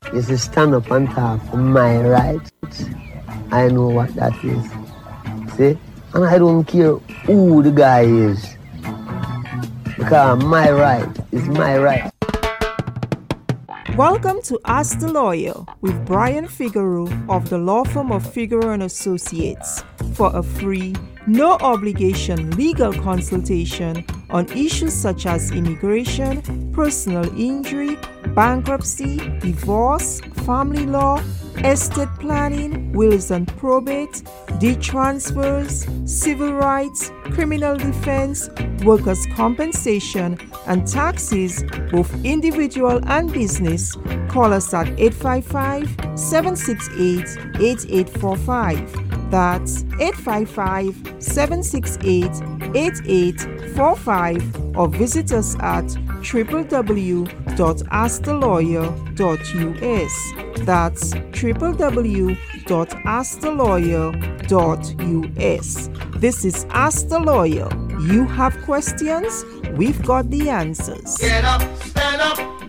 is to stand up and talk for my rights. I know what that is. See? And I don't care who the guy is. Because my right is my right. Welcome to Ask the Lawyer with Brian Figueroa of the law firm of Figueroa and Associates for a free, no obligation legal consultation on issues such as immigration, personal injury, bankruptcy, divorce, family law, estate planning, wills and probate, deed transfers, civil rights, criminal defense, workers' compensation, and taxes, both individual and business. Call us at 855-768-8845. That's 855-768-8845, or visit us at www.askthelawyer.us. That's www.askthelawyer.us. This is Ask the Lawyer. You have questions? We've got the answers. Get up, stand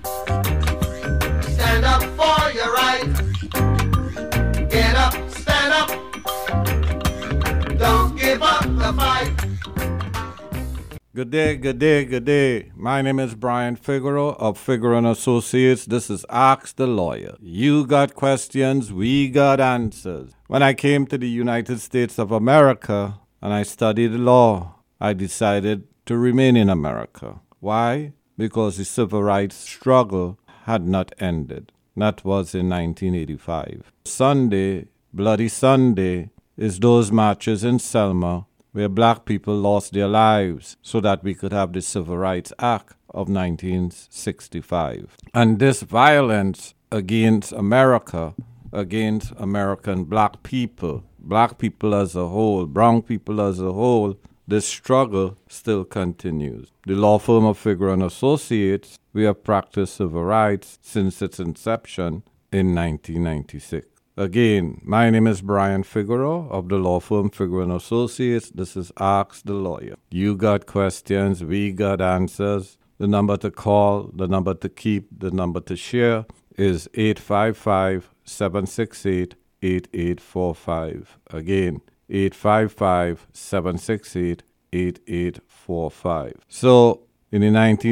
up for your right. Get up, stand up, don't give up the fight. Good day. My name is Brian Figueroa of Figueroa and Associates. This is Ask the Lawyer. You got questions, we got answers. When I came to the United States of America and I studied law, I decided to remain in America. Why? Because the civil rights struggle had not ended. That was in 1985. Sunday, Bloody Sunday, is those marches in Selma where black people lost their lives so that we could have the Civil Rights Act of 1965. And this violence against America, against American black people as a whole, brown people as a whole, this struggle still continues. The law firm of Figueroa and Associates, we have practiced civil rights since its inception in 1996. Again, my name is Brian Figueroa of the law firm Figueroa and Associates. This is Ask the Lawyer. You got questions, we got answers. The number to call, the number to keep, the number to share is 855-768-8845. Again, 855-768-8845. So, in the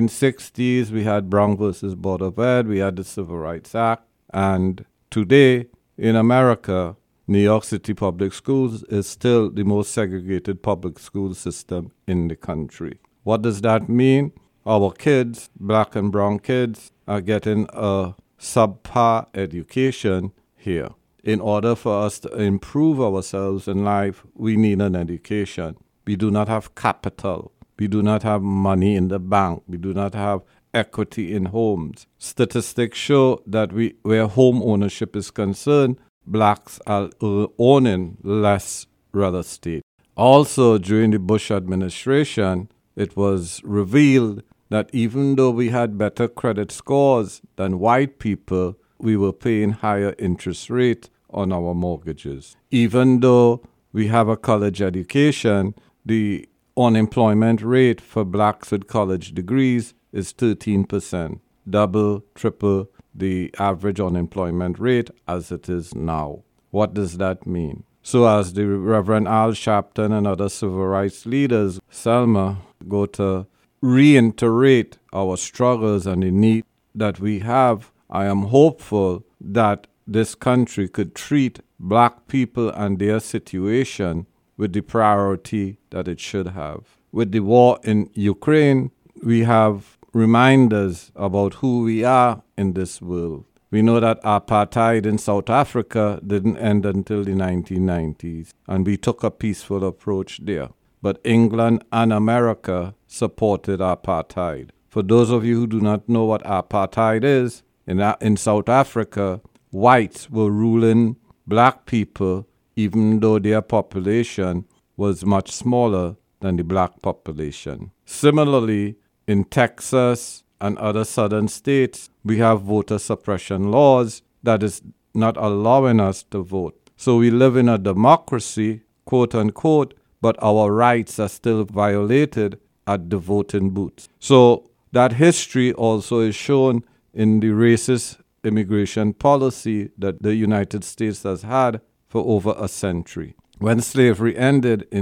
1960s, we had Brown versus Board of Ed, we had the Civil Rights Act, and today, in America, New York City Public Schools is still the most segregated public school system in the country. What does that mean? Our kids, black and brown kids, are getting a subpar education here. In order for us to improve ourselves in life, we need an education. We do not have capital. We do not have money in the bank. We do not have equity in homes. Statistics show that where home ownership is concerned, blacks are owning less real estate. Also, during the Bush administration, it was revealed that even though we had better credit scores than white people, we were paying higher interest rate on our mortgages. Even though we have a college education, the unemployment rate for blacks with college degrees is 13%, double, triple the average unemployment rate as it is now. What does that mean? So as the Reverend Al Sharpton and other civil rights leaders, Selma, go to reiterate our struggles and the need that we have, I am hopeful that this country could treat black people and their situation with the priority that it should have. With the war in Ukraine, we have reminders about who we are in this world. We know that apartheid in South Africa didn't end until the 1990s, and we took a peaceful approach there. But England and America supported apartheid. For those of you who do not know what apartheid is, in South Africa, whites were ruling black people even though their population was much smaller than the black population. Similarly, in Texas and other southern states, we have voter suppression laws that is not allowing us to vote. So we live in a democracy, quote unquote, but our rights are still violated at the voting booths. So that history also is shown in the racist immigration policy that the United States has had for over a century. When slavery ended in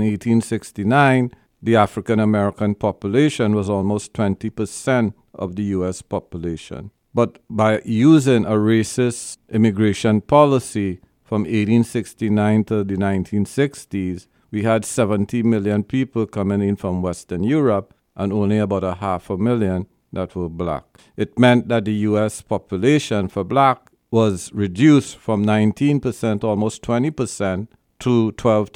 1869, the African American population was almost 20% of the U.S. population. But by using a racist immigration policy from 1869 to the 1960s, we had 70 million people coming in from Western Europe and only about 500,000 that were black. It meant that the U.S. population for black was reduced from 19%, almost 20%, to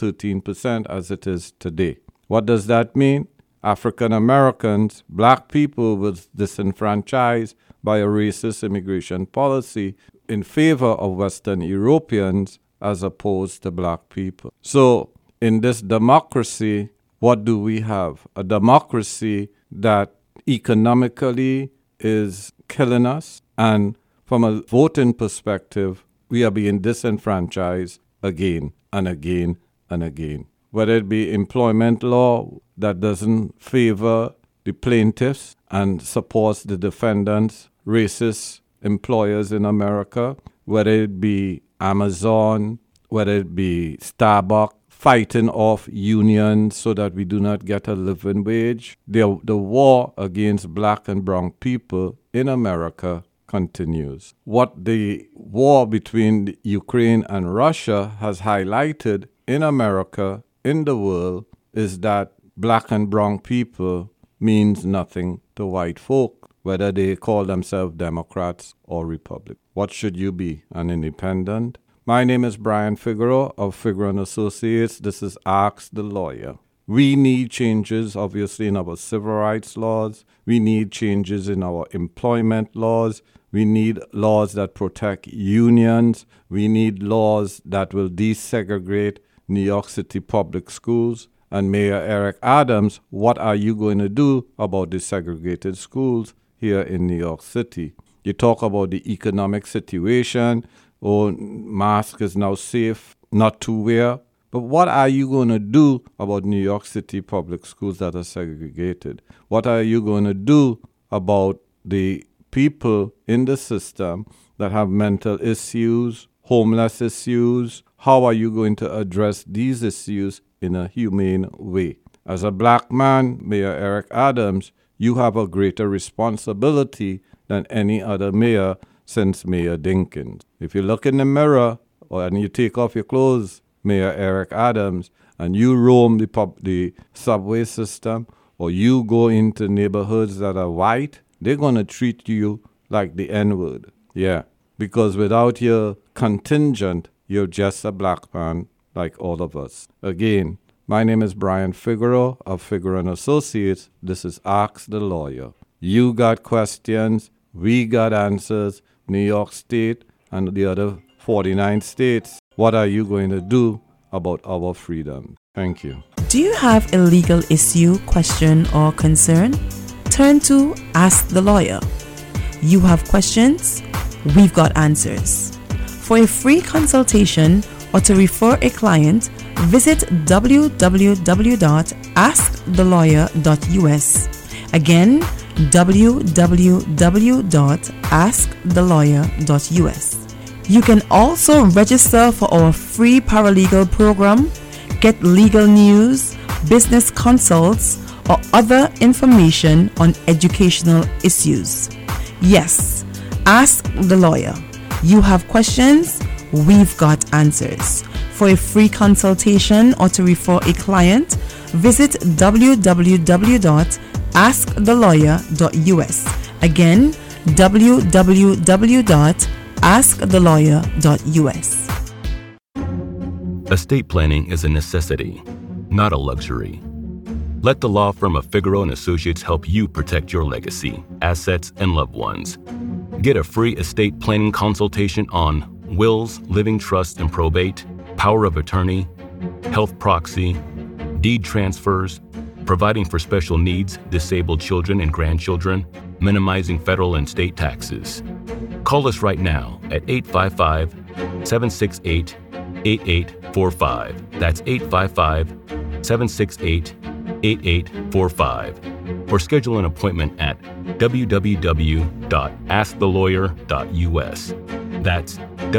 12-13% as it is today. What does that mean? African Americans, black people, was disenfranchised by a racist immigration policy in favor of Western Europeans as opposed to black people. So in this democracy, what do we have? A democracy that economically is killing us, and from a voting perspective, we are being disenfranchised again and again and again. Whether it be employment law that doesn't favor the plaintiffs and supports the defendants, racist employers in America, whether it be Amazon, whether it be Starbucks, fighting off unions so that we do not get a living wage. The war against black and brown people in America continues. What the war between Ukraine and Russia has highlighted in America, in the world, is that black and brown people means nothing to white folk, whether they call themselves Democrats or Republicans. What should you be? An independent? My name is Brian Figueroa of Figueroa & Associates. This is Ask the Lawyer. We need changes, obviously, in our civil rights laws. We need changes in our employment laws. We need laws that protect unions. We need laws that will desegregate New York City public schools. And Mayor Eric Adams, what are you going to do about the segregated schools here in New York City? You talk about the economic situation. Oh, mask is now safe not to wear. But what are you going to do about New York City public schools that are segregated? What are you going to do about the people in the system that have mental issues, homeless issues? How are you going to address these issues in a humane way? As a black man, Mayor Eric Adams, you have a greater responsibility than any other mayor since Mayor Dinkins. If you look in the mirror and you take off your clothes, Mayor Eric Adams, and you roam the subway system, or you go into neighborhoods that are white, they're going to treat you like the N-word. Yeah, because without your contingent, you're just a black man like all of us. Again, my name is Brian Figueroa of Figueroa & Associates. This is Ask the Lawyer. You got questions, we got answers. New York State and the other 49 states, what are you going to do about our freedom? Thank you. Do you have a legal issue, question, or concern? Turn to Ask the Lawyer. You have questions, we've got answers. For a free consultation or to refer a client, visit www.askthelawyer.us. Again, www.askthelawyer.us. You can also register for our free paralegal program, get legal news, business consults, or other information on educational issues. Yes, Ask the Lawyer. You have questions, we've got answers. For a free consultation or to refer a client, visit www.askthelawyer.us. Again, www.askthelawyer.us. Estate planning is a necessity, not a luxury. Let the law firm of Figueroa & Associates help you protect your legacy, assets, and loved ones. Get a free estate planning consultation on wills, living trusts and probate, power of attorney, health proxy, deed transfers, providing for special needs, disabled children and grandchildren, minimizing federal and state taxes. Call us right now at 855-768-8845. That's 855-768-8845. or schedule an appointment at www.askthelawyer.us. That's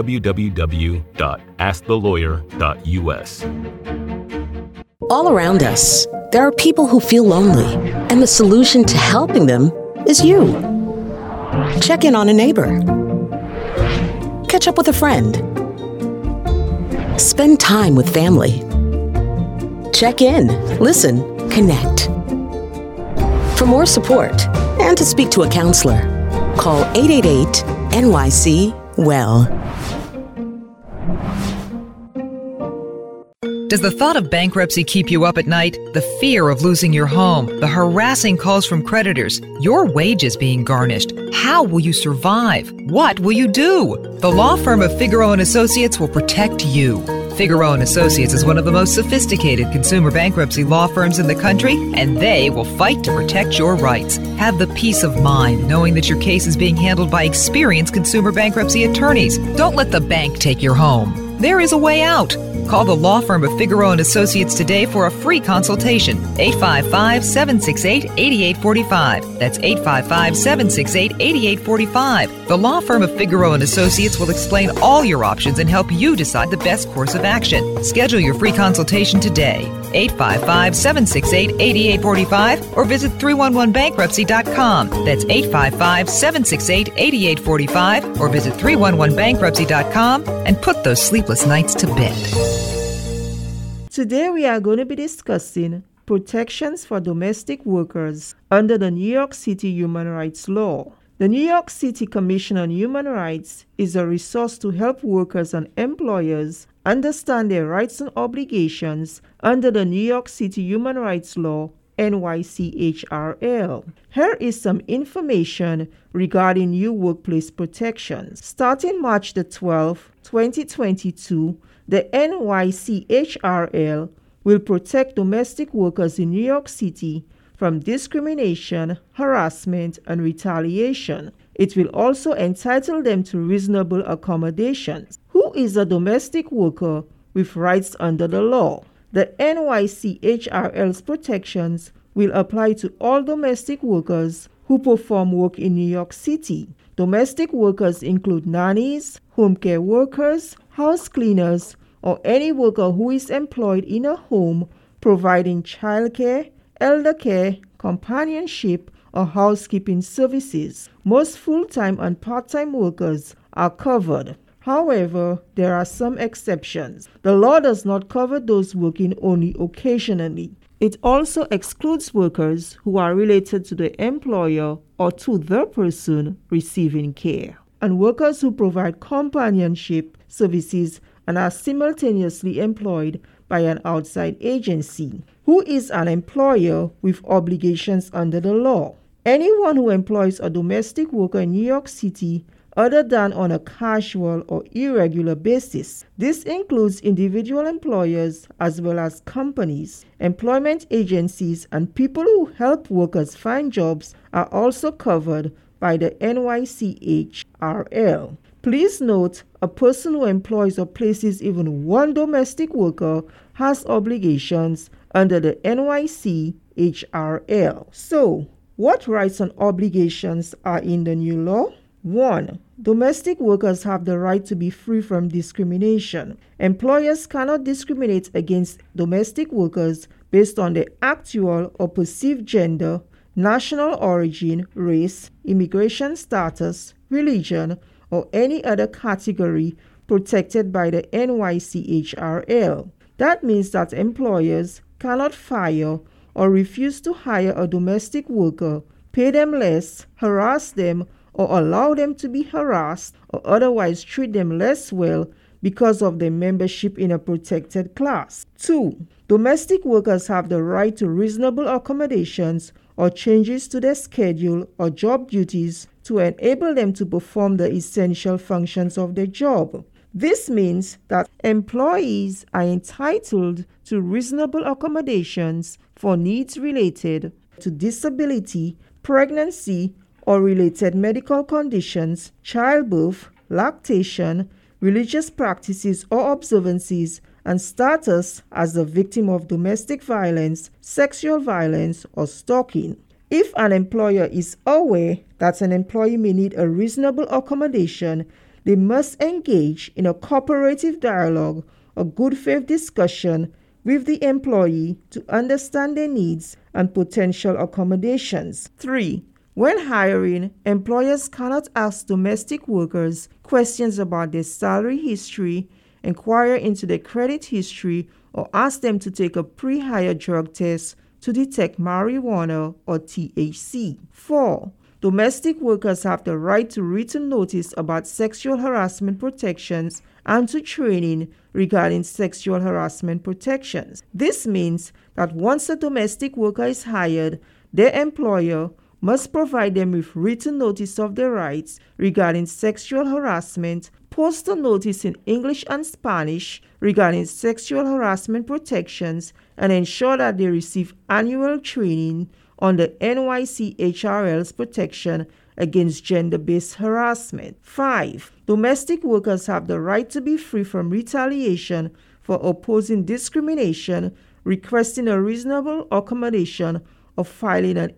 www.askthelawyer.us. All around us, there are people who feel lonely, and the solution to helping them is you. Check in on a neighbor. Catch up with a friend. Spend time with family. Check in, listen, connect. For more support and to speak to a counselor, call 888-NYC-WELL. Does the thought of bankruptcy keep you up at night? The fear of losing your home, the harassing calls from creditors, your wages being garnished. How will you survive? What will you do? The law firm of Figueroa & Associates will protect you. Figueroa & Associates is one of the most sophisticated consumer bankruptcy law firms in the country, and they will fight to protect your rights. Have the peace of mind knowing that your case is being handled by experienced consumer bankruptcy attorneys. Don't let the bank take your home. There is a way out. Call the law firm of Figueroa & Associates today for a free consultation. 855-768-8845. That's 855-768-8845. The law firm of Figueroa & Associates will explain all your options and help you decide the best course of action. Schedule your free consultation today. 855-768-8845 or visit 311bankruptcy.com. That's 855-768-8845 or visit 311bankruptcy.com and put those sleepless nights to bed. Today we are going to be discussing protections for domestic workers under the New York City Human Rights Law. The New York City Commission on Human Rights is a resource to help workers and employers understand their rights and obligations under the New York City Human Rights Law, NYCHRL. Here is some information regarding new workplace protections. Starting March the 12th, 2022, the NYCHRL will protect domestic workers in New York City from discrimination, harassment, and retaliation. It will also entitle them to reasonable accommodations. Who is a domestic worker with rights under the law? The NYCHRL's protections will apply to all domestic workers who perform work in New York City. Domestic workers include nannies, home care workers, house cleaners, or any worker who is employed in a home providing childcare, elder care, companionship, or housekeeping services. Most full-time and part-time workers are covered. However, there are some exceptions. The law does not cover those working only occasionally. It also excludes workers who are related to the employer or to the person receiving care, and workers who provide companionship services and are simultaneously employed by an outside agency. Who is an employer with obligations under the law? Anyone who employs a domestic worker in New York City other than on a casual or irregular basis. This includes individual employers as well as companies. Employment agencies and people who help workers find jobs are also covered by the NYCHRL. Please note, a person who employs or places even one domestic worker has obligations under the NYCHRL. So, what rights and obligations are in the new law? 1. Domestic workers have the right to be free from discrimination. Employers cannot discriminate against domestic workers based on their actual or perceived gender, national origin, race, immigration status, religion, or any other category protected by the NYCHRL. That means that employers cannot fire or refuse to hire a domestic worker, pay them less, harass them, or allow them to be harassed or otherwise treat them less well because of their membership in a protected class. 2. Domestic workers have the right to reasonable accommodations or changes to their schedule or job duties to enable them to perform the essential functions of their job. This means that employees are entitled to reasonable accommodations for needs related to disability, pregnancy, or related medical conditions, childbirth, lactation, religious practices or observances, and status as a victim of domestic violence, sexual violence, or stalking. If an employer is aware that an employee may need a reasonable accommodation, they must engage in a cooperative dialogue or good faith discussion with the employee to understand their needs and potential accommodations. 3. When hiring, employers cannot ask domestic workers questions about their salary history, inquire into their credit history, or ask them to take a pre-hire drug test to detect marijuana or THC. 4. Domestic workers have the right to written notice about sexual harassment protections and to training regarding sexual harassment protections. This means that once a domestic worker is hired, their employer must provide them with written notice of their rights regarding sexual harassment, post a notice in English and Spanish regarding sexual harassment protections, and ensure that they receive annual training on the NYCHRL's protection against gender-based harassment. 5. Domestic workers have the right to be free from retaliation for opposing discrimination, requesting a reasonable accommodation, or filing an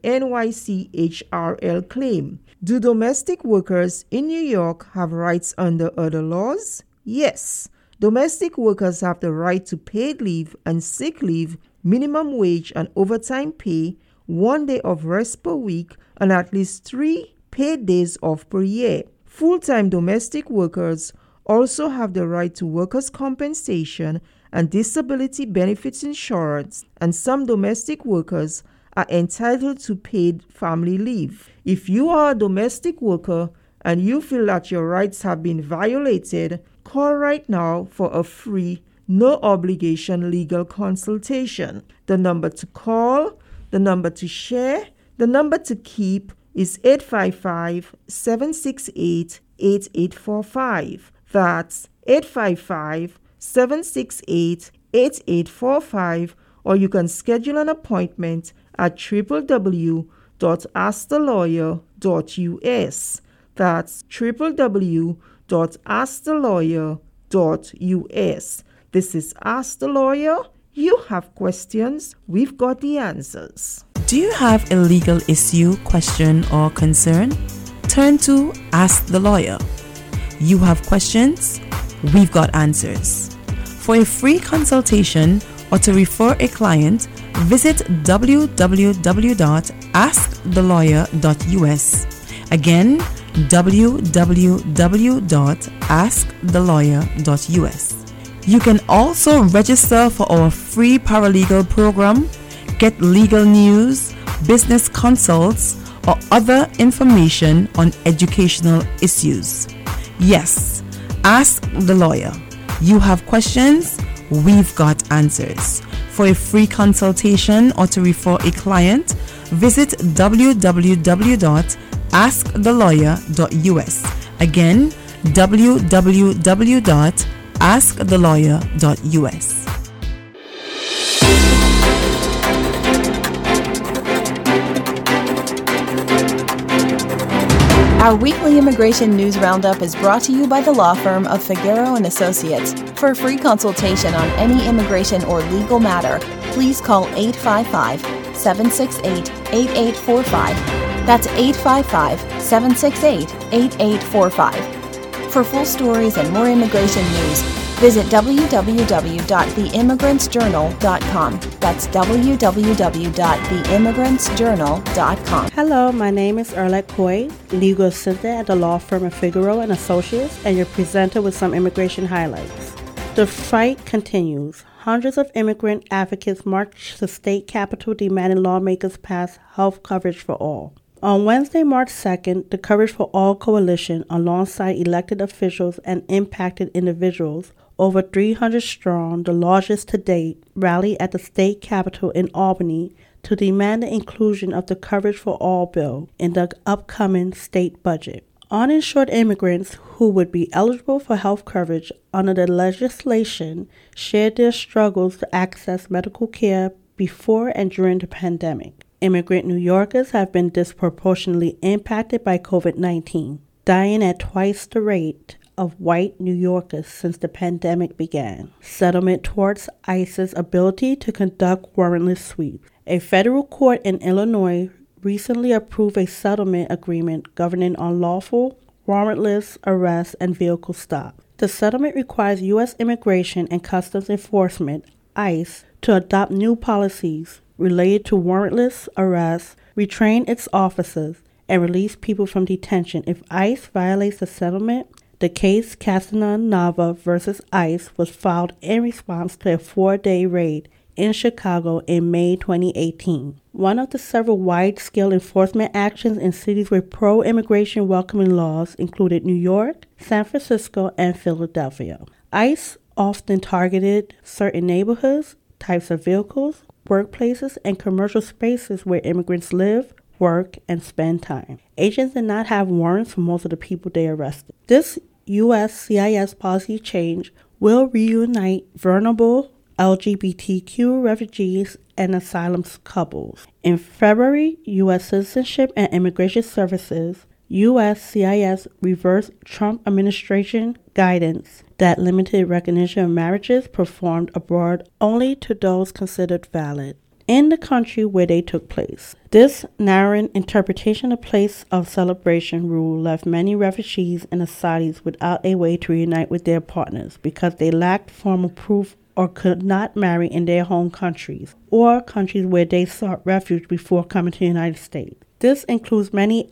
NYCHRL claim. Do domestic workers in New York have rights under other laws? Yes. Domestic workers have the right to paid leave and sick leave, minimum wage and overtime pay, 1 day of rest per week, and at least 3 paid days off per year. Full-time domestic workers also have the right to workers' compensation and disability benefits insurance, and some domestic workers are entitled to paid family leave. If you are a domestic worker and you feel that your rights have been violated, call right now for a free, no obligation legal consultation. The number to call, the number to share, the number to keep is 855-768-8845. That's 855-768-8845, or you can schedule an appointment at www.askthelawyer.us. That's www.askthelawyer.us. This is Ask the Lawyer. You have questions, we've got the answers. Do you have a legal issue, question, or concern? Turn to Ask the Lawyer. You have questions, we've got answers. For a free consultation or to refer a client, visit www.askthelawyer.us. Again, www.askthelawyer.us. You can also register for our free paralegal program, get legal news, business consults, or other information on educational issues. Yes, Ask the Lawyer. You have questions, we've got answers. For a free consultation or to refer a client, visit www.askthelawyer.us. Again, www.askthelawyer.us. Our weekly immigration news roundup is brought to you by the law firm of Figueroa & Associates. For a free consultation on any immigration or legal matter, please call 855-768-8845. That's 855-768-8845. For full stories and more immigration news, visit www.theimmigrantsjournal.com. That's www.theimmigrantsjournal.com. Hello, my name is Erlette Coy, legal assistant at the law firm of Figueroa & Associates, and your presenter with some immigration highlights. The fight continues. Hundreds of immigrant advocates marched to the state capitol demanding lawmakers pass health coverage for all. On Wednesday, March 2nd, the Coverage for All Coalition, alongside elected officials and impacted individuals, over 300 strong, the largest to date, rallied at the state capitol in Albany to demand the inclusion of the Coverage for All bill in the upcoming state budget. Uninsured immigrants who would be eligible for health coverage under the legislation shared their struggles to access medical care before and during the pandemic. Immigrant New Yorkers have been disproportionately impacted by COVID-19, dying at twice the rate of white New Yorkers since the pandemic began. Settlement towards ICE's ability to conduct warrantless sweeps. A federal court in Illinois recently approved a settlement agreement governing unlawful, warrantless arrests and vehicle stops. The settlement requires U.S. Immigration and Customs Enforcement, ICE, to adopt new policies related to warrantless arrests, retrain its officers, and release people from detention. If ICE violates the settlement, the case Castanon-Nava v. ICE was filed in response to a 4-day raid in Chicago in May 2018. One of the several wide-scale enforcement actions in cities with pro-immigration welcoming laws included New York, San Francisco, and Philadelphia. ICE often targeted certain neighborhoods, types of vehicles, workplaces, and commercial spaces where immigrants live, work, and spend time. Agents did not have warrants for most of the people they arrested. This USCIS policy change will reunite vulnerable LGBTQ refugees and asylum couples. In February, U.S. Citizenship and Immigration Services, USCIS reversed Trump administration guidance that limited recognition of marriages performed abroad only to those considered valid in the country where they took place. This narrowing interpretation of place of celebration rule left many refugees and asylees without a way to reunite with their partners because they lacked formal proof or could not marry in their home countries or countries where they sought refuge before coming to the United States. This includes many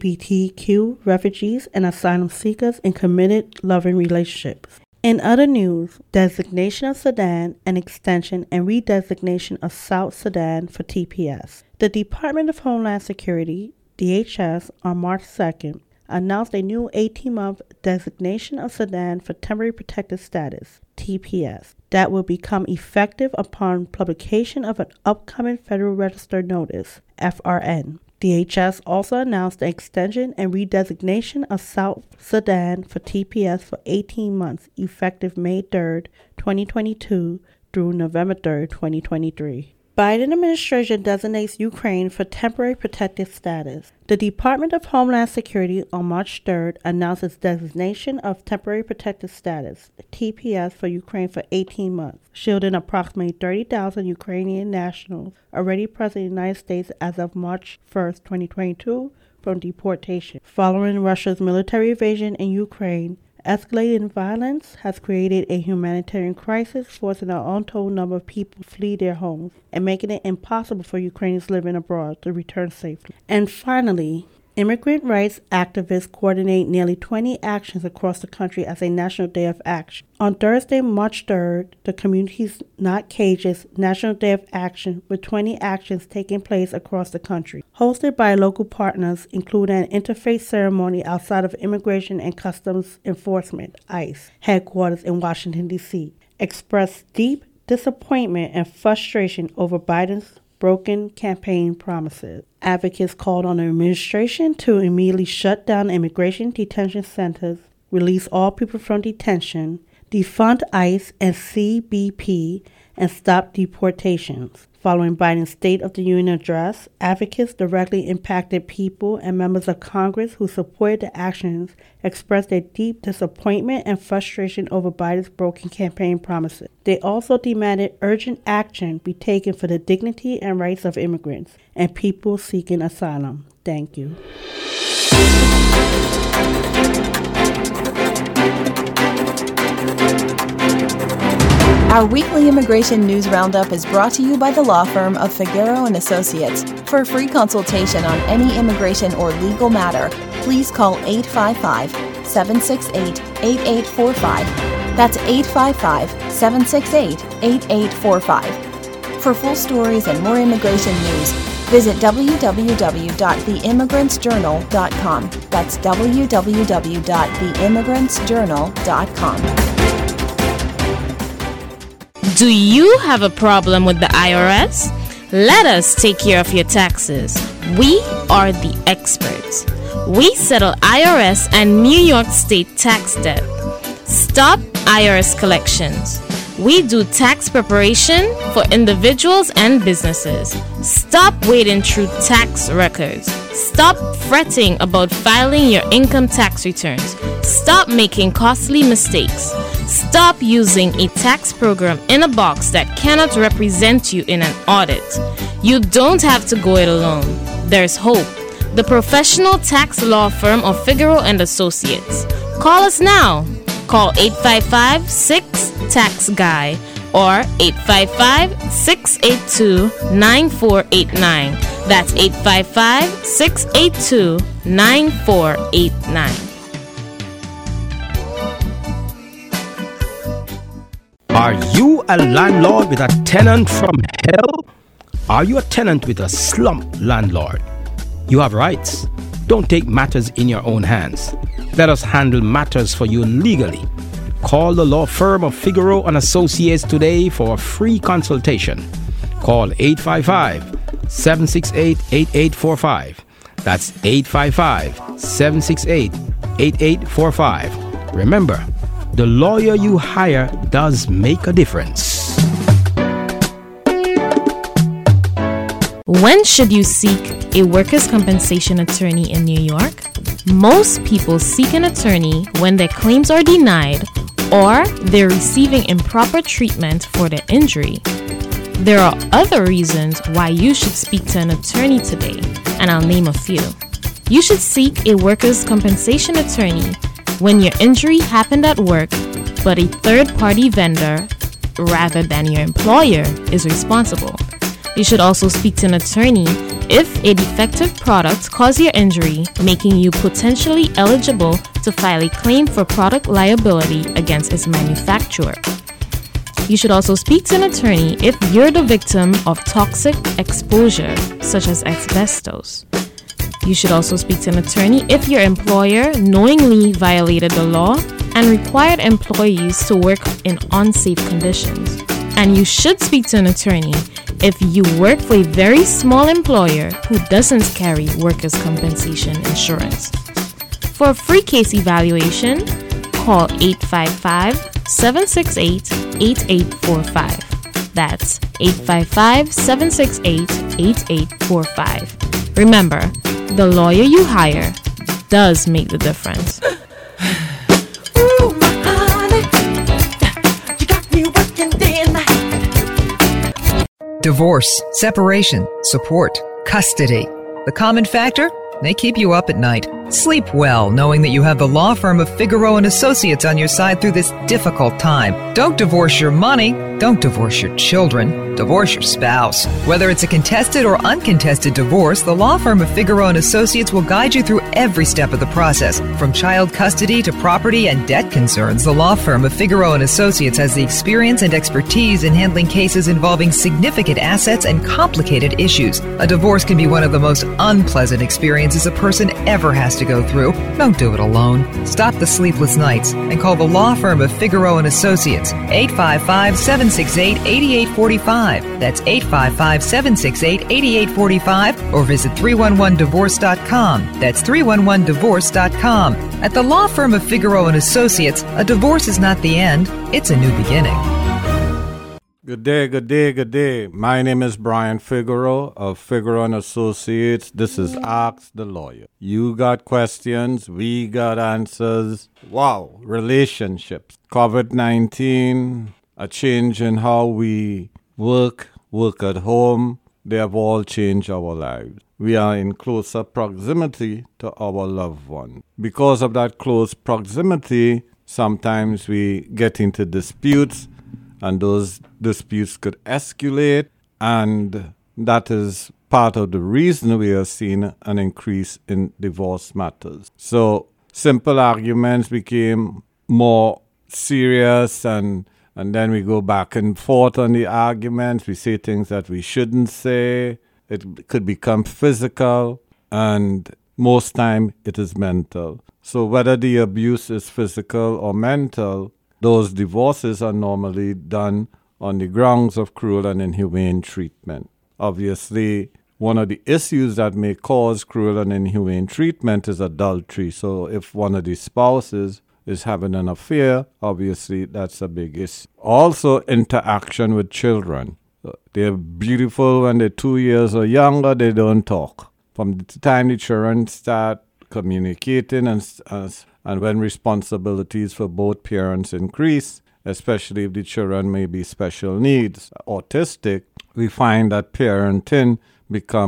LGBTQ refugees and asylum seekers in committed, loving relationships. In other news, designation of Sudan and extension and redesignation of South Sudan for TPS. The Department of Homeland Security, DHS, on March 2nd, announced a new 18-month designation of Sudan for Temporary Protected Status, TPS, that will become effective upon publication of an upcoming Federal Register Notice, FRN. DHS also announced the extension and redesignation of South Sudan for TPS for 18 months, effective May 3, 2022 through November 3, 2023. Biden administration designates Ukraine for temporary protected status. The Department of Homeland Security on March 3rd announced its designation of temporary protected status, TPS, for Ukraine for 18 months, shielding approximately 30,000 Ukrainian nationals already present in the United States as of March 1st, 2022, from deportation. Following Russia's military invasion in Ukraine, escalating violence has created a humanitarian crisis, forcing an untold number of people to flee their homes and making it impossible for Ukrainians living abroad to return safely. And finally, immigrant rights activists coordinate nearly 20 actions across the country as a National Day of Action. On Thursday, March 3rd, the Communities Not Cages National Day of Action, with 20 actions taking place across the country, hosted by local partners, including an interfaith ceremony outside of Immigration and Customs Enforcement, ICE, headquarters in Washington, D.C., expressed deep disappointment and frustration over Biden's broken campaign promises. Advocates called on the administration to immediately shut down immigration detention centers, release all people from detention, defund ICE and CBP, and stop deportations. Following Biden's State of the Union address, advocates directly impacted people and members of Congress who supported the actions expressed their deep disappointment and frustration over Biden's broken campaign promises. They also demanded urgent action be taken for the dignity and rights of immigrants and people seeking asylum. Thank you. Our weekly immigration news roundup is brought to you by the law firm of Figueroa & Associates. For a free consultation on any immigration or legal matter, please call 855-768-8845. That's 855-768-8845. For full stories and more immigration news, visit www.theimmigrantsjournal.com. That's www.theimmigrantsjournal.com. Do you have a problem with the IRS? Let us take care of your taxes. We are the experts. We settle IRS and New York State tax debt. Stop IRS collections. We do tax preparation for individuals and businesses. Stop wading through tax records. Stop fretting about filing your income tax returns. Stop making costly mistakes. Stop using a tax program in a box that cannot represent you in an audit. You don't have to go it alone. there's hope. The professional tax law firm of Figaro and Associates. Call us now. Call 855-6-TAX-GUY or 855-682-9489. That's 855-682-9489. Are you a landlord with a tenant from hell? Are you a tenant with a slump landlord? You have rights. Don't take matters in your own hands. Let us handle matters for you legally. Call the law firm of Figaro and Associates today for a free consultation. Call 855-768-8845. That's 855-768-8845. Remember, the lawyer you hire does make a difference. When should you seek a workers' compensation attorney in New York? Most people seek an attorney when their claims are denied or they're receiving improper treatment for their injury. There are other reasons why you should speak to an attorney today, and I'll name a few. You should seek a workers' compensation attorney when your injury happened at work, but a third-party vendor, rather than your employer, is responsible. You should also speak to an attorney if a defective product caused your injury, making you potentially eligible to file a claim for product liability against its manufacturer. You should also speak to an attorney if you're the victim of toxic exposure, such as asbestos. You should also speak to an attorney if your employer knowingly violated the law and required employees to work in unsafe conditions. And you should speak to an attorney if you work for a very small employer who doesn't carry workers' compensation insurance. For a free case evaluation, call 855-768-8845. That's 855-768-8845. Remember, the lawyer you hire does make the difference. Ooh, my honey, you got me working day and night. Divorce, separation, support, custody. The common factor? They keep you up at night. Sleep well knowing that you have the law firm of Figaro and Associates on your side through this difficult time. Don't divorce your money. Don't divorce your children. Divorce your spouse. Whether it's a contested or uncontested divorce, the law firm of Figaro and Associates will guide you through every step of the process. From child custody to property and debt concerns, the law firm of Figaro and Associates has the experience and expertise in handling cases involving significant assets and complicated issues. A divorce can be one of the most unpleasant experiences a person ever has to go through. Don't do it alone. Stop the sleepless nights and call the law firm of Figaro and Associates. 855-768-8845. That's 855-768-8845 or visit 311divorce.com. That's 311divorce.com. At the law firm of Figaro and Associates, a divorce is not the end, it's a new beginning. Good day, good day, good day. My name is Brian Figaro of Figaro and Associates. This is Ask the Lawyer. You got questions, we got answers. Wow, relationships. COVID-19, a change in how we work at home. They have all changed our lives. We are in closer proximity to our loved one. Because of that close proximity, sometimes we get into disputes, and those disputes could escalate, and that is part of the reason we are seeing an increase in divorce matters. So simple arguments became more serious, and then we go back and forth on the arguments. We say things that we shouldn't say. It could become physical, and most time it is mental. So whether the abuse is physical or mental, those divorces are normally done on the grounds of cruel and inhumane treatment. Obviously, one of the issues that may cause cruel and inhumane treatment is adultery. So if one of the spouses is having an affair, obviously that's a big issue. Also, interaction with children. They're beautiful when they're 2 years or younger, they don't talk. From the time the children start communicating and when responsibilities for both parents increase, especially if the children may be special needs, autistic, we find that parenting becomes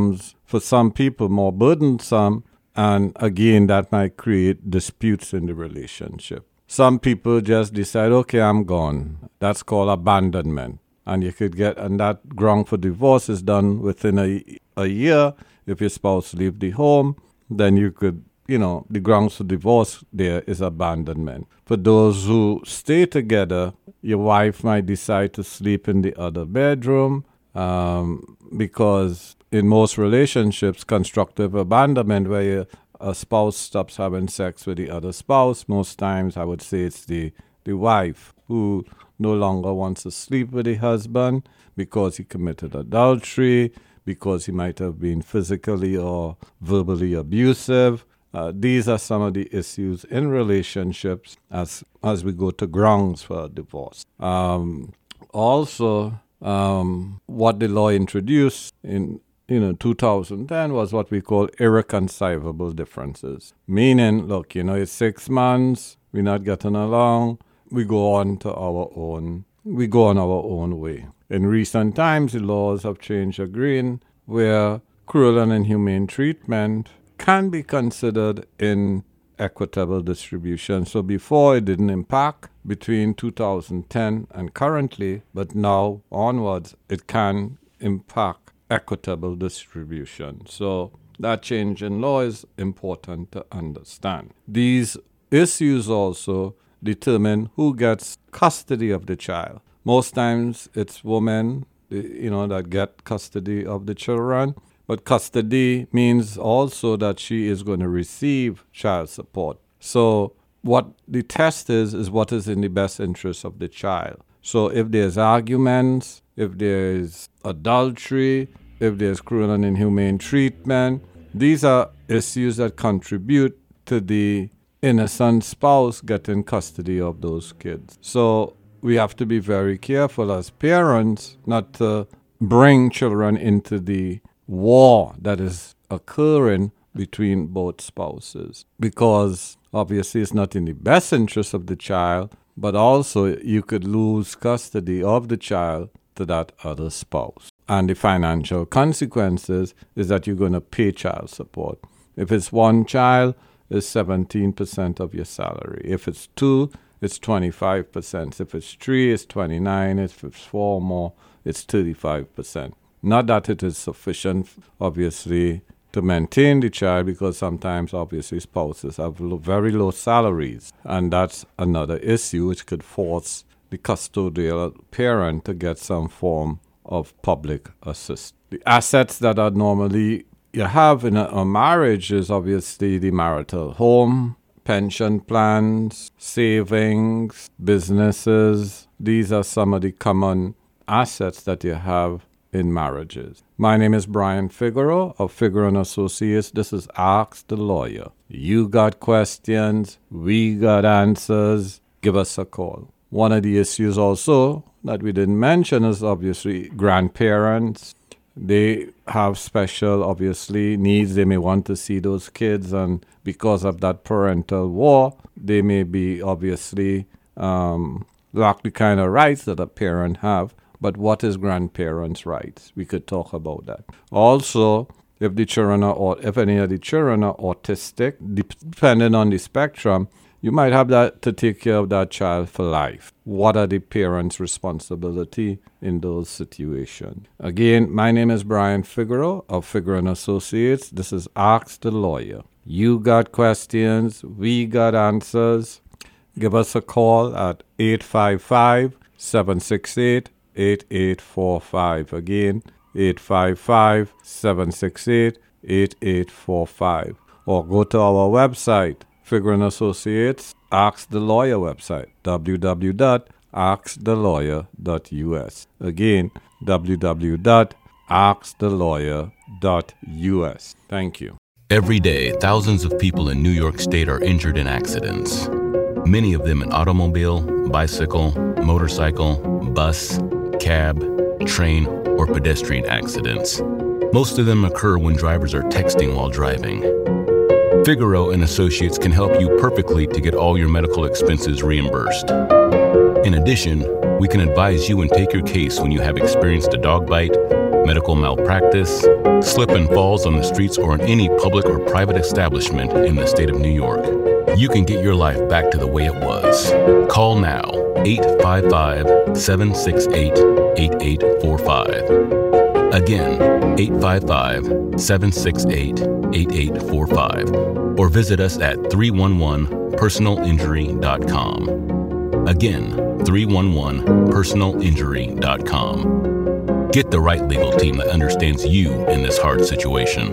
for some people more burdensome, and again, that might create disputes in the relationship. Some people just decide, okay, I'm gone. That's called abandonment. And you could get, and that ground for divorce is done within a year. If your spouse leave the home, then you could, the grounds for divorce there is abandonment. For those who stay together, your wife might decide to sleep in the other bedroom, because in most relationships, constructive abandonment, where a spouse stops having sex with the other spouse, most times I would say it's the wife who no longer wants to sleep with the husband because he committed adultery, because he might have been physically or verbally abusive. These are some of the issues in relationships as we go to grounds for divorce. Also, what the law introduced in 2010 was what we call irreconcilable differences. Meaning, look, it's 6 months, we're not getting along, we go on our own way. In recent times, the laws have changed again, where cruel and inhumane treatment can be considered in equitable distribution. So before, it didn't impact between 2010 and currently, but now onwards, it can impact equitable distribution. So that change in law is important to understand. These issues also determine who gets custody of the child. Most times it's women, that get custody of the children, but custody means also that she is going to receive child support. So what the test is what is in the best interest of the child. So if there's arguments, if there's adultery, if there's cruel and inhumane treatment, these are issues that contribute to the innocent spouse getting custody of those kids. So we have to be very careful as parents not to bring children into the war that is occurring between both spouses, because obviously it's not in the best interest of the child, but also you could lose custody of the child to that other spouse. And the financial consequences is that you're going to pay child support. If it's one child, it's 17% of your salary. If it's 2, it's 25%. If it's 3, it's 29%. If it's 4 or more, it's 35%. Not that it is sufficient, obviously, to maintain the child, because sometimes, obviously, spouses have very low salaries. And that's another issue which could force the custodial parent to get some form of public assistance. The assets that are normally you have in a marriage is obviously the marital home, pension plans, savings, businesses. These are some of the common assets that you have in marriages. My name is Brian Figueroa of Figueroa & Associates. This is Ask the Lawyer. You got questions, we got answers. Give us a call. One of the issues also that we didn't mention is obviously grandparents. They have special, obviously, needs. They may want to see those kids, and because of that parental war, they may be obviously lack the kind of rights that a parent have. But what is grandparents' rights? We could talk about that. Also, if the children are, or if any of the children are autistic, depending on the spectrum, you might have that to take care of that child for life. What are the parents' responsibility in those situations? Again, my name is Brian Figueroa of Figueroa & Associates. This is Ask the Lawyer. You got questions, we got answers. Give us a call at 855-768-8845. Again, 855-768-8845. Or go to our website, Figueroa & Associates, Ask the Lawyer website, www.askthelawyer.us. Again, www.askthelawyer.us. Thank you. Every day, thousands of people in New York State are injured in accidents. Many of them in automobile, bicycle, motorcycle, bus, cab, train, or pedestrian accidents. Most of them occur when drivers are texting while driving. Figueroa & Associates can help you perfectly to get all your medical expenses reimbursed. In addition, we can advise you and take your case when you have experienced a dog bite, medical malpractice, slip and falls on the streets or in any public or private establishment in the state of New York. You can get your life back to the way it was. Call now, 855-768-8845. Again, 855-768-8845. Or visit us at 311personalinjury.com. Again, 311personalinjury.com. Get the right legal team that understands you in this hard situation.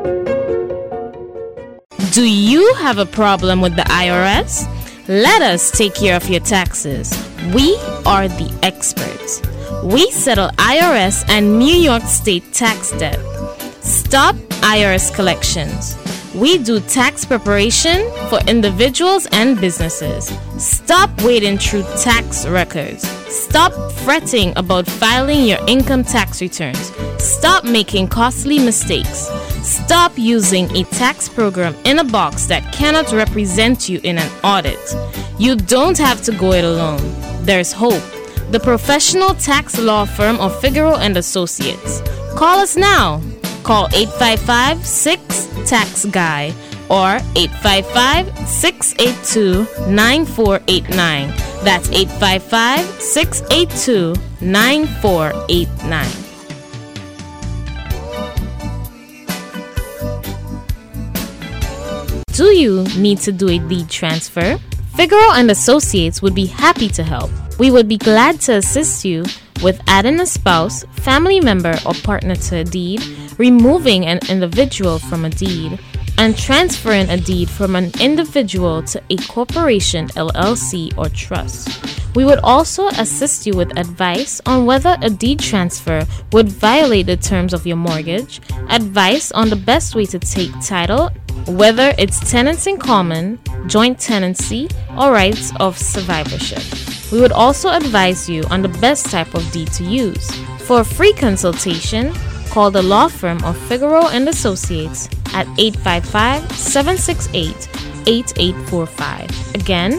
Do you have a problem with the IRS? Let us take care of your taxes. We are the experts. We settle IRS and New York State tax debt. Stop IRS collections. We do tax preparation for individuals and businesses. Stop wading through tax records. Stop fretting about filing your income tax returns. Stop making costly mistakes. Stop using a tax program in a box that cannot represent you in an audit. You don't have to go it alone. There's hope. The professional tax law firm of Figaro and Associates. Call us now. Call 855-6-TAX-GUY or 855-682-9489. That's 855-682-9489. Do you need to do a deed transfer? Figaro and Associates would be happy to help. We would be glad to assist you with adding a spouse, family member, or partner to a deed, removing an individual from a deed, and transferring a deed from an individual to a corporation, LLC, or trust. We would also assist you with advice on whether a deed transfer would violate the terms of your mortgage, advice on the best way to take title, whether it's tenants in common, joint tenancy, or rights of survivorship. We would also advise you on the best type of deed to use. For a free consultation, call the law firm of Figaro and Associates at 855-768-8845. Again,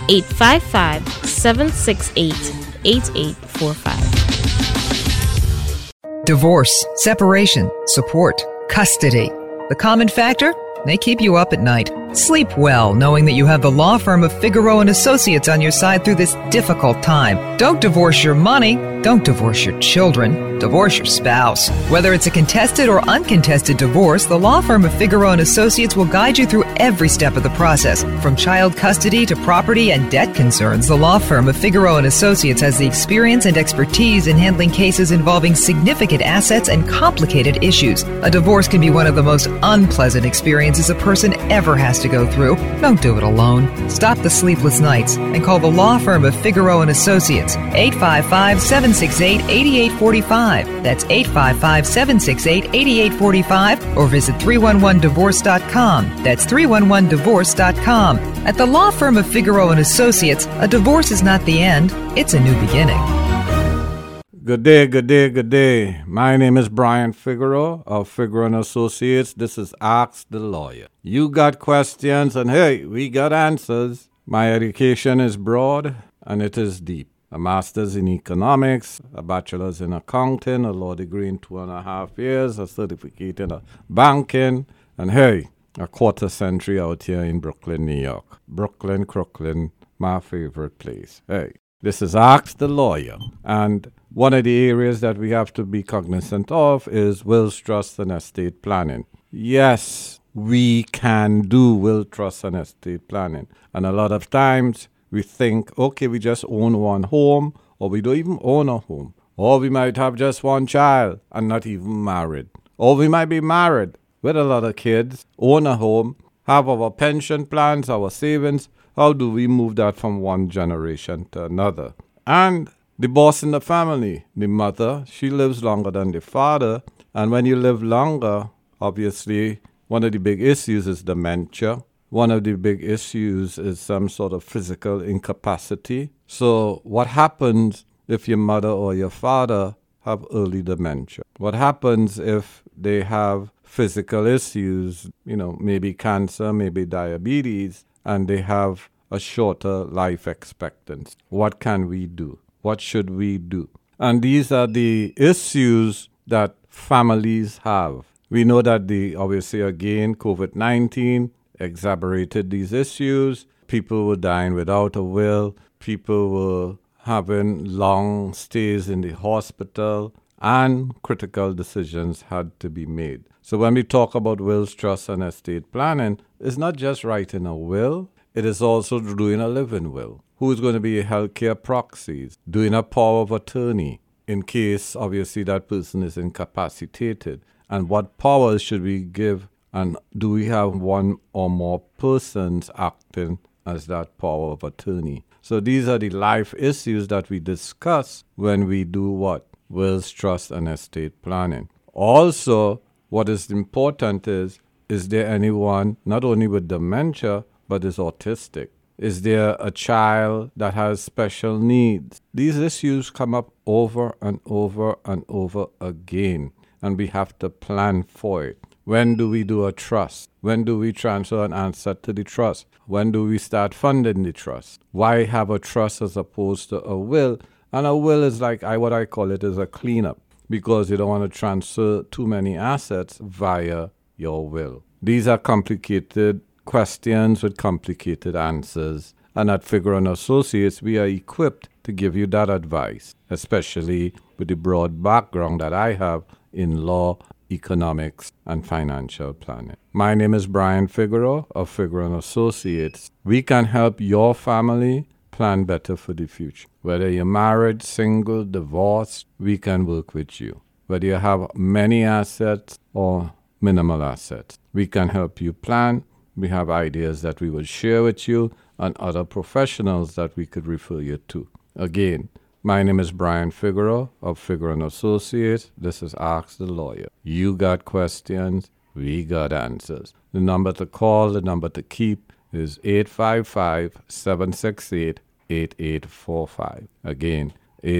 855-768-8845. Divorce, separation, support, custody. The common factor? They keep you up at night. Sleep well knowing that you have the law firm of Figaro and Associates on your side through this difficult time. Don't divorce your money. Don't divorce your children. Divorce your spouse. Whether it's a contested or uncontested divorce, the law firm of Figaro and Associates will guide you through every step of the process. From child custody to property and debt concerns, the law firm of Figaro and Associates has the experience and expertise in handling cases involving significant assets and complicated issues. A divorce can be one of the most unpleasant experiences a person ever has to go through. Don't do it alone. Stop the sleepless nights and call the law firm of Figaro and Associates, 855-768-8845. That's 855-768-8845, or visit 311divorce.com. That's 311divorce.com. At the law firm of Figaro and Associates, a divorce is not the end, it's a new beginning. Good day, good day, good day. My name is Brian Figaro of Figaro and Associates. This is Ask the Lawyer. You got questions, and hey, we got answers. My education is broad, and it is deep. A master's in economics, a bachelor's in accounting, a law degree in 2.5 years, a certificate in banking, and hey, a quarter century out here in Brooklyn, New York. Brooklyn, my favorite place. Hey, this is Ask the Lawyer, and one of the areas that we have to be cognizant of is wills, trusts, and estate planning. Yes, we can do will, trust, and estate planning, and a lot of times we think, okay, we just own one home, or we don't even own a home. Or we might have just one child and not even married. Or we might be married with a lot of kids, own a home, have our pension plans, our savings. How do we move that from one generation to another? And the boss in the family, the mother, she lives longer than the father. And when you live longer, obviously, one of the big issues is dementia. One of the big issues is some sort of physical incapacity. So what happens if your mother or your father have early dementia? What happens if they have physical issues, maybe cancer, maybe diabetes, and they have a shorter life expectancy? What can we do? What should we do? And these are the issues that families have. We know that obviously again, COVID-19 exacerbated these issues. People were dying without a will. People were having long stays in the hospital, and critical decisions had to be made. So when we talk about wills, trusts, and estate planning, it's not just writing a will, it is also doing a living will. Who's going to be healthcare proxies, doing a power of attorney in case, obviously, that person is incapacitated, and what powers should we give, and do we have one or more persons acting as that power of attorney? So these are the life issues that we discuss when we do what? Wills, trust, and estate planning. Also, what is important is there anyone not only with dementia, but is autistic? Is there a child that has special needs? These issues come up over and over and over again, and we have to plan for it. When do we do a trust? When do we transfer an asset to the trust? When do we start funding the trust? Why have a trust as opposed to a will? And a will is like what I call it is a cleanup, because you don't want to transfer too many assets via your will. These are complicated questions with complicated answers. And at Figueroa & Associates, we are equipped to give you that advice, especially with the broad background that I have in law, economics, and financial planning. My name is Brian Figueroa of Figueroa & Associates. We can help your family plan better for the future. Whether you're married, single, divorced, we can work with you. Whether you have many assets or minimal assets, we can help you plan. We have ideas that we will share with you and other professionals that we could refer you to. Again, my name is Brian Figueroa of Figueroa & Associates. This is Ask the Lawyer. You got questions, we got answers. The number to call, the number to keep is 855-768-8845. Again,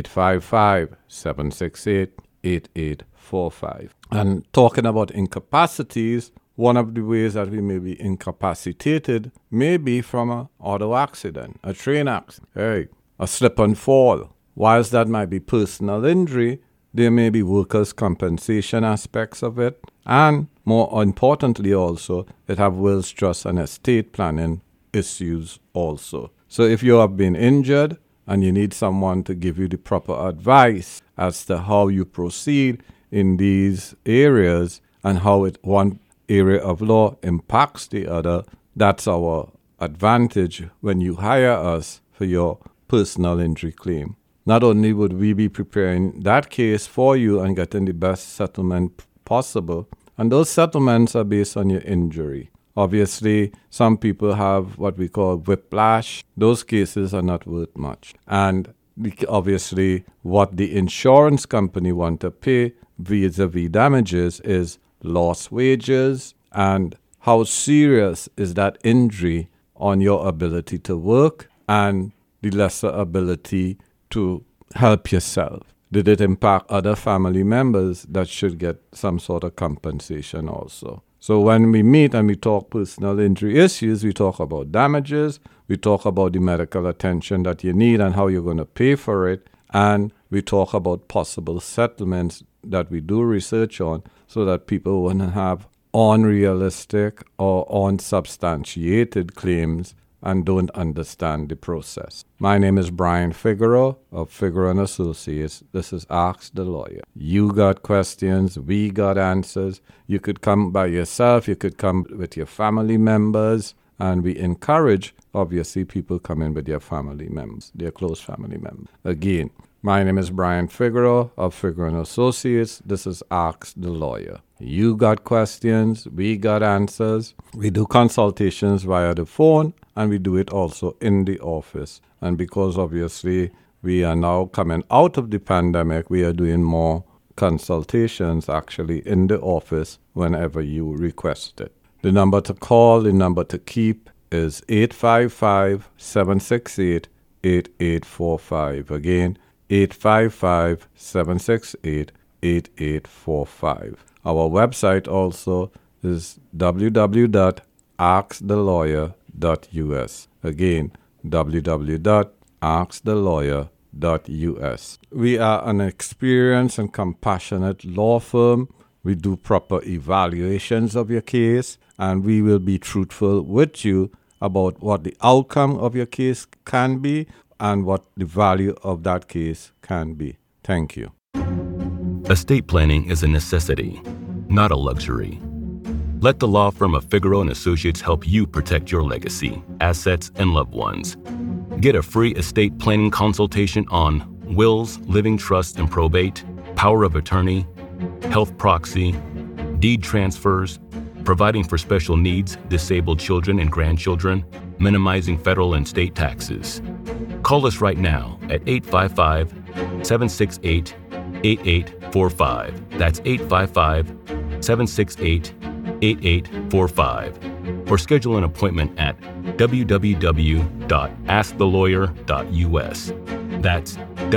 855-768-8845. And talking about incapacities, one of the ways that we may be incapacitated may be from an auto accident, a train accident, a slip and fall. Whilst that might be personal injury, there may be workers' compensation aspects of it, and more importantly also, it have wills, trust, and estate planning issues also. So if you have been injured and you need someone to give you the proper advice as to how you proceed in these areas and how one area of law impacts the other, that's our advantage when you hire us for your personal injury claim. Not only would we be preparing that case for you and getting the best settlement possible, and those settlements are based on your injury. Obviously, some people have what we call whiplash. Those cases are not worth much. And obviously, what the insurance company want to pay vis-a-vis damages is lost wages and how serious is that injury on your ability to work and the lesser ability to help yourself. Did it impact other family members that should get some sort of compensation also? So when we meet and we talk personal injury issues, we talk about damages, we talk about the medical attention that you need and how you're going to pay for it, and we talk about possible settlements that we do research on so that people wouldn't have unrealistic or unsubstantiated claims and don't understand the process. My name is Brian Figueroa of Figueroa & Associates. This is Ask the Lawyer. You got questions, we got answers. You could come by yourself, you could come with your family members, and we encourage, obviously, people coming with their family members, their close family members. Again, my name is Brian Figueroa of Figueroa & Associates. This is Ask the Lawyer. You got questions, we got answers. We do consultations via the phone, and we do it also in the office. And because obviously we are now coming out of the pandemic, we are doing more consultations actually in the office whenever you request it. The number to call, the number to keep is 855-768-8845. Again, 855-768-8845. Our website also is www.askthelawyer.us. Again, www.askthelawyer.us. We are an experienced and compassionate law firm We do proper evaluations of your case, and we will be truthful with you about what the outcome of your case can be and what the value of that case can be. Thank you. Estate planning is a necessity, not a luxury. Let the law firm of Figaro and Associates help you protect your legacy, assets, and loved ones. Get a free estate planning consultation on wills, living trust and probate, power of attorney, health proxy, deed transfers, providing for special needs, disabled children and grandchildren, minimizing federal and state taxes. Call us right now at 855-768-8845. That's 855-768-8845. Or schedule an appointment at www.askthelawyer.us. That's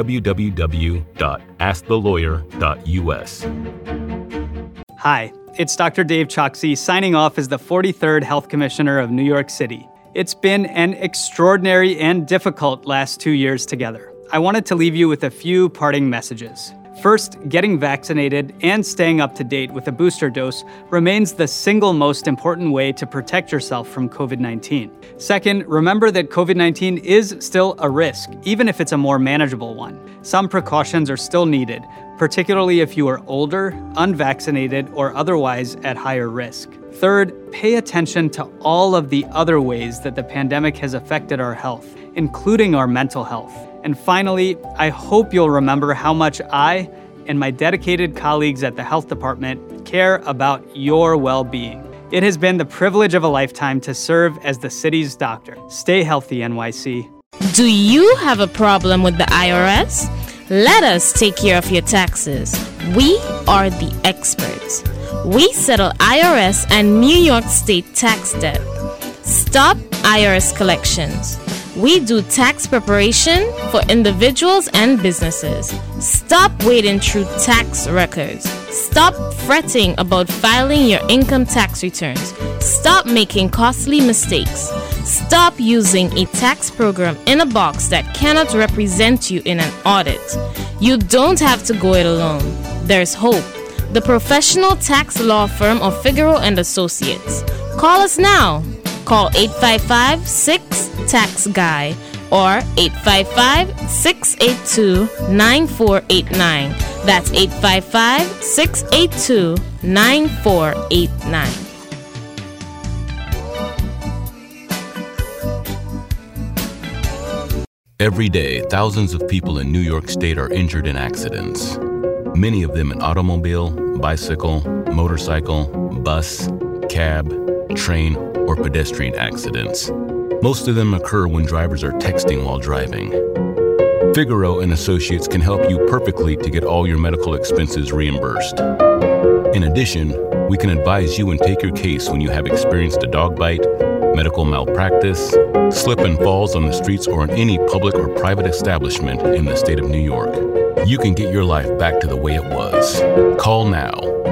www.askthelawyer.us. Hi, it's Dr. Dave Choksi signing off as the 43rd Health Commissioner of New York City. It's been an extraordinary and difficult last 2 years together. I wanted to leave you with a few parting messages. First, getting vaccinated and staying up to date with a booster dose remains the single most important way to protect yourself from COVID-19. Second, remember that COVID-19 is still a risk, even if it's a more manageable one. Some precautions are still needed, particularly if you are older, unvaccinated, or otherwise at higher risk. Third, pay attention to all of the other ways that the pandemic has affected our health, including our mental health. And finally, I hope you'll remember how much I and my dedicated colleagues at the health department care about your well-being. It has been the privilege of a lifetime to serve as the city's doctor. Stay healthy, NYC. Do you have a problem with the IRS? Let us take care of your taxes. We are the experts. We settle IRS and New York State tax debt. Stop IRS collections. We do tax preparation for individuals and businesses. Stop wading through tax records. Stop fretting about filing your income tax returns. Stop making costly mistakes. Stop using a tax program in a box that cannot represent you in an audit. You don't have to go it alone. There's hope. The professional tax law firm of Figaro and Associates. Call us now. Call 855-6-TAX-GUY or 855-682-9489. That's 855-682-9489. Every day, thousands of people in New York State are injured in accidents. Many of them in automobile, bicycle, motorcycle, bus, cab, train, or pedestrian accidents. Most of them occur when drivers are texting while driving. Figaro and Associates can help you perfectly to get all your medical expenses reimbursed. In addition, we can advise you and take your case when you have experienced a dog bite, medical malpractice, slip and falls on the streets or in any public or private establishment in the state of New York. You can get your life back to the way it was. Call now,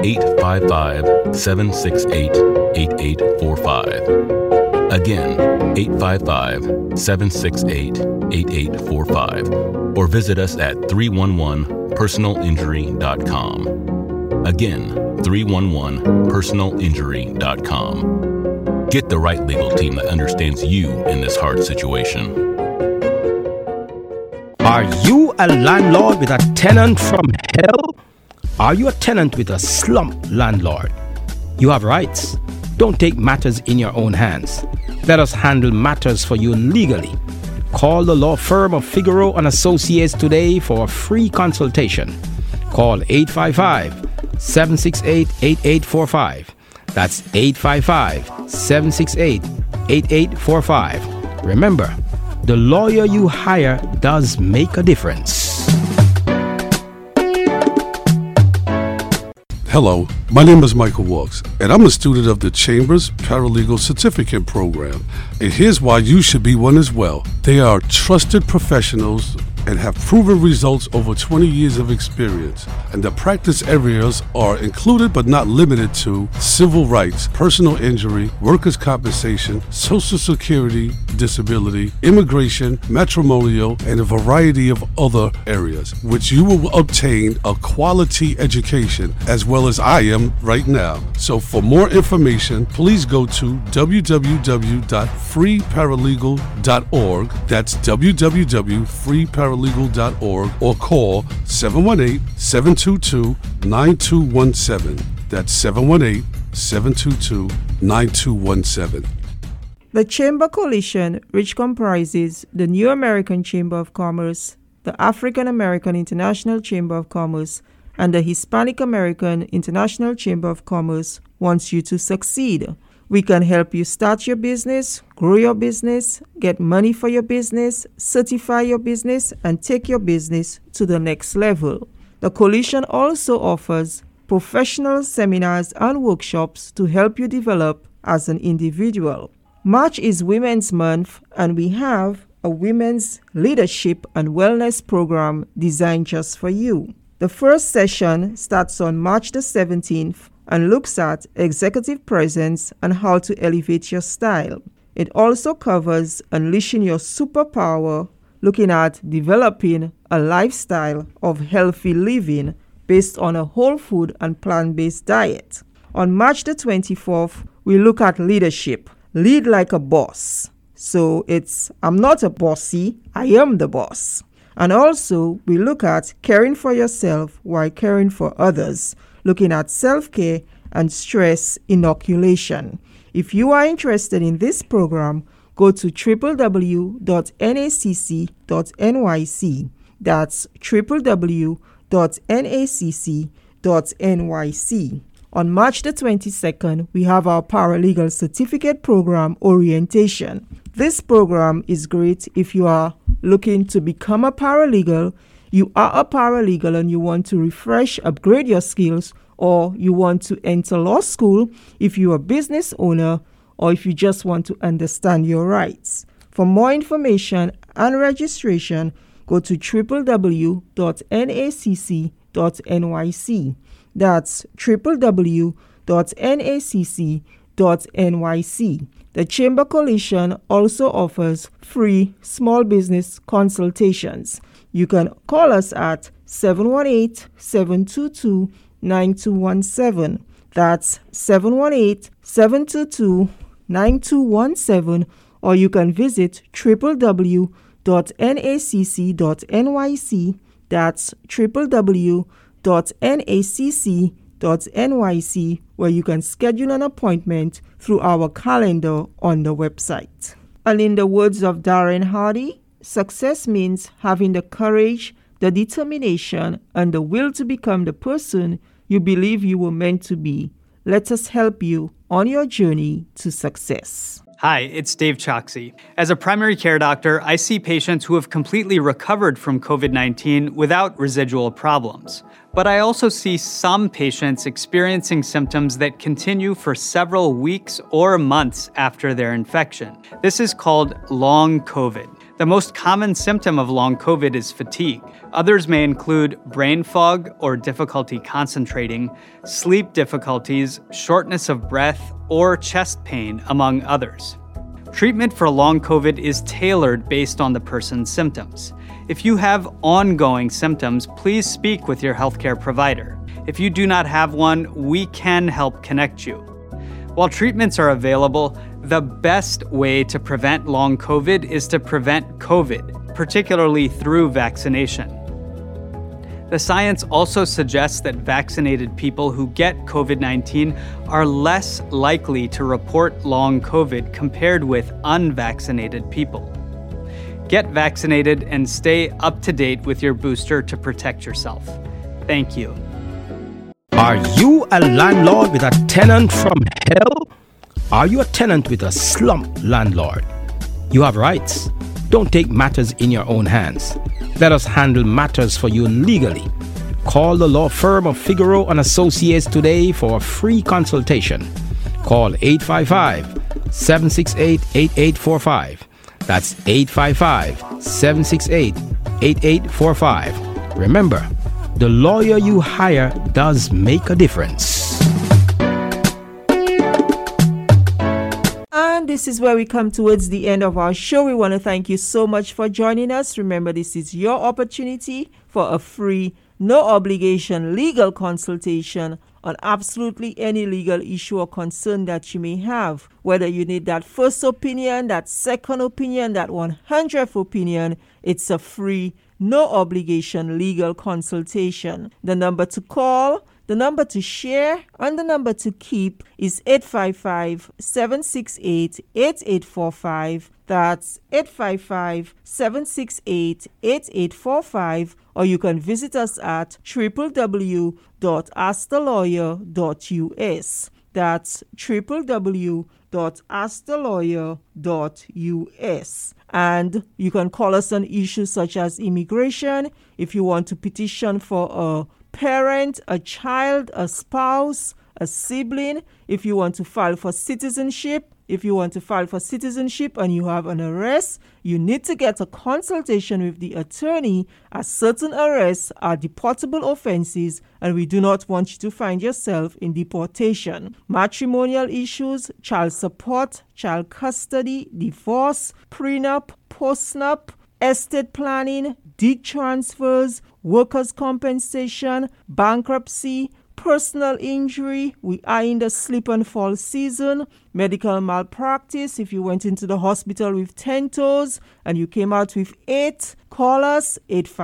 855-768-8845. Again, 855-768-8845. Or visit us at 311personalinjury.com. Again, 311personalinjury.com. Get the right legal team that understands you in this hard situation. Are you a landlord with a tenant from hell? Are you a tenant with a slump landlord? You have rights. Don't take matters in your own hands. Let us handle matters for you legally. Call the law firm of Figaro and Associates today for a free consultation. Call 855-768-8845. That's 855-768-8845. Remember, the lawyer you hire does make a difference. Hello, my name is Michael Walks, and I'm a student of the Chambers Paralegal Certificate Program. And here's why you should be one as well. They are trusted professionals and have proven results over 20 years of experience. And the practice areas are included but not limited to civil rights, personal injury, workers' compensation, social security, disability, immigration, matrimonial, and a variety of other areas, which you will obtain a quality education as well as I am right now. So for more information, please go to www.freeparalegal.org. That's www.freeparalegal.org or call 718-722-9217. That's 718-722-9217. The Chamber Coalition, which comprises the New American Chamber of Commerce, the African American International Chamber of Commerce, and the Hispanic American International Chamber of Commerce, wants you to succeed. We can help you start your business, grow your business, get money for your business, certify your business, and take your business to the next level. The coalition also offers professional seminars and workshops to help you develop as an individual. March is Women's Month, and we have a Women's Leadership and Wellness program designed just for you. The first session starts on March the 17th and looks at executive presence and how to elevate your style. It also covers unleashing your superpower, looking at developing a lifestyle of healthy living based on a whole food and plant-based diet. On March the 24th, we look at leadership. Lead like a boss. So it's, I'm not a bossy, I am the boss. And also, we look at caring for yourself while caring for others, looking at self-care and stress inoculation. If you are interested in this program, go to www.nacc.nyc. That's www.nacc.nyc. On March the 22nd, we have our Paralegal Certificate Program Orientation. This program is great if you are looking to become a paralegal, you are a paralegal and you want to refresh, upgrade your skills, or you want to enter law school, if you're a business owner, or if you just want to understand your rights. For more information and registration, go to www.nacc.nyc. That's www.nacc.nyc. The Chamber Coalition also offers free small business consultations. You can call us at 718-722-9217. That's 718-722-9217, or you can visit www.nacc.nyc. That's www.nacc.nyc, where you can schedule an appointment through our calendar on the website. And in the words of Darren Hardy, success means having the courage, the determination, and the will to become the person you believe you were meant to be. Let us help you on your journey to success. Hi, it's Dave Choksi. As a primary care doctor, I see patients who have completely recovered from COVID-19 without residual problems. But I also see some patients experiencing symptoms that continue for several weeks or months after their infection. This is called long COVID. The most common symptom of long COVID is fatigue. Others may include brain fog or difficulty concentrating, sleep difficulties, shortness of breath, or chest pain, among others. Treatment for long COVID is tailored based on the person's symptoms. If you have ongoing symptoms, please speak with your healthcare provider. If you do not have one, we can help connect you. While treatments are available, the best way to prevent long COVID is to prevent COVID, particularly through vaccination. The science also suggests that vaccinated people who get COVID-19 are less likely to report long COVID compared with unvaccinated people. Get vaccinated and stay up to date with your booster to protect yourself. Thank you. Are you a landlord with a tenant from hell? Are you a tenant with a slump landlord? You have rights. Don't take matters in your own hands. Let us handle matters for you legally. Call the law firm of Figaro and Associates today for a free consultation. Call 855-768-8845. That's 855-768-8845. 8845. Remember, the lawyer you hire does make a difference. And this is where we come towards the end of our show. We want to thank you so much for joining us. Remember, this is your opportunity for a free, no obligation legal consultation on absolutely any legal issue or concern that you may have. Whether you need that first opinion, that second opinion, that 100th opinion, it's a free, no obligation legal consultation. The number to call, the number to share, and the number to keep is 855-768-8845. That's 855-768-8845. Or you can visit us at www.askthelawyer.us. That's www.askthelawyer.us. And you can call us on issues such as immigration, if you want to petition for a parent, a child, a spouse, a sibling, if you want to file for citizenship. If you want to file for citizenship and you have an arrest, you need to get a consultation with the attorney, as certain arrests are deportable offenses and we do not want you to find yourself in deportation. Matrimonial issues, child support, child custody, divorce, prenup, postnup, estate planning, deed transfers, workers' compensation, bankruptcy, personal injury. We are in the slip and fall season. Medical malpractice. If you went into the hospital with 10 toes and you came out with 8, call us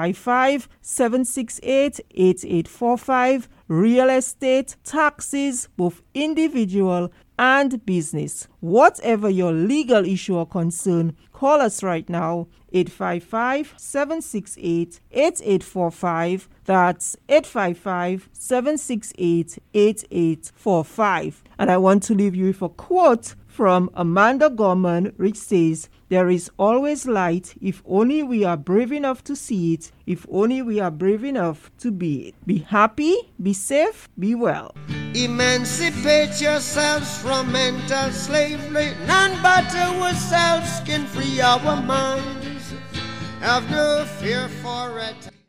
855-768-8845. Real estate, taxes, both individual and business. Whatever your legal issue or concern, call us right now, 855-768-8845. That's 855-768-8845. And I want to leave you with a quote from Amanda Gorman, which says, "There is always light if only we are brave enough to see it, if only we are brave enough to be it." Be happy, be safe, be well. Emancipate yourselves from mental slavery. None but ourselves can free our minds. Have no fear for it.